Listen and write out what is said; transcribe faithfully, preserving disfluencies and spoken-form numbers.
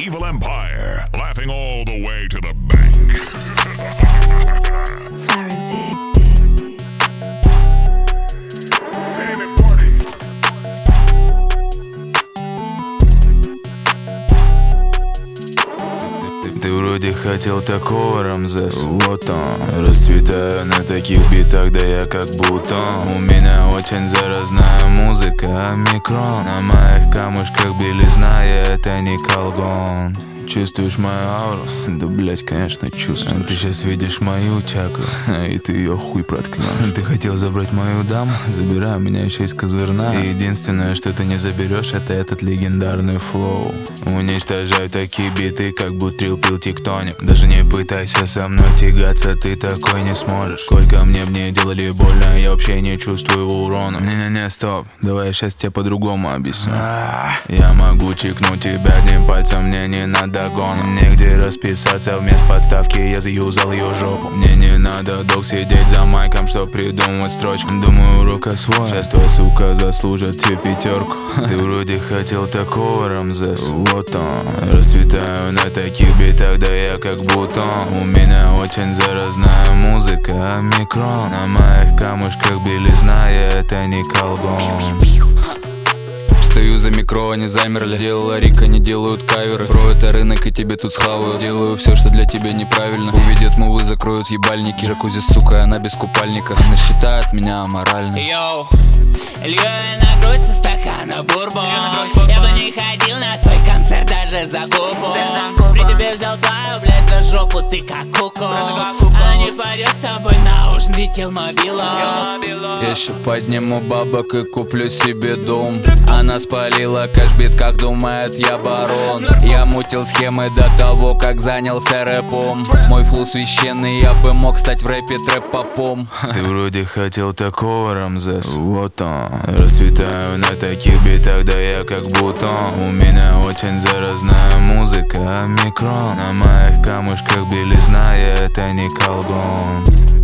Evil Empire, laughing all the way to the bank. Ты вроде хотел такого, Рамзес. Вот он. Расцветаю на таких битах, да я как бутон. У меня очень заразная музыка, а микрон на моих камушках белизна, я это не колгон. Чувствуешь мою ауру? Да, блять, конечно, чувствую. Ты сейчас видишь мою чакру, и ты ее хуй проткнешь. Ты хотел забрать мою даму? Забирай, у меня еще есть козырна. И единственное, что ты не заберешь, это этот легендарный флоу. Уничтожаю такие биты, как бутрил пил тектоник. Даже не пытайся со мной тягаться, ты такой не сможешь. Сколько мне мне делали больно, я вообще не чувствую урона. Не-не-не, стоп, давай я сейчас тебе по-другому объясню. Я могу чикнуть тебя одним пальцем, мне не надо догон. Негде расписаться, вместо подставки я заюзал ее жопу. Мне не надо долг сидеть за майком, чтоб придумать строчку. Думаю, рука свой, сейчас твоя сука заслужит тебе пятерку. Ты вроде хотел такого, Рамзес. Вот он. Расцветаю на таких битах, да я как бутон. У меня очень заразная музыка, а микрон на моих камушках белизна, я это не колгон. Стою за микро, они замерли. Делала Рика, не делают каверы. Про это рынок и тебе тут схаваю. Делаю все, что для тебя неправильно. Увидят мувы, закроют ебальники. Джакузи, сука, она без купальника. Она считает меня аморальным. Йоу, лью я на грудь со стакана бурбон. Я бы не ходил на твой концерт даже за купу. При тебе взял твою, блядь, за жопу, ты как куку. Она не пойдет с тобой на ужин, летел мобилу. Я еще подниму бабок и куплю себе дом. Она спалила кэшбит, как думает я барон. Я мутил схемы до того, как занялся рэпом. Мой флоу священный, я бы мог стать в рэпе трэп-попом. Ты вроде хотел такого, Рамзес. Вот он. Расцветаю на таких битах, да я как бутон. У меня очень заразная музыка, а микрон на моих камушках белизна, я это не колгон.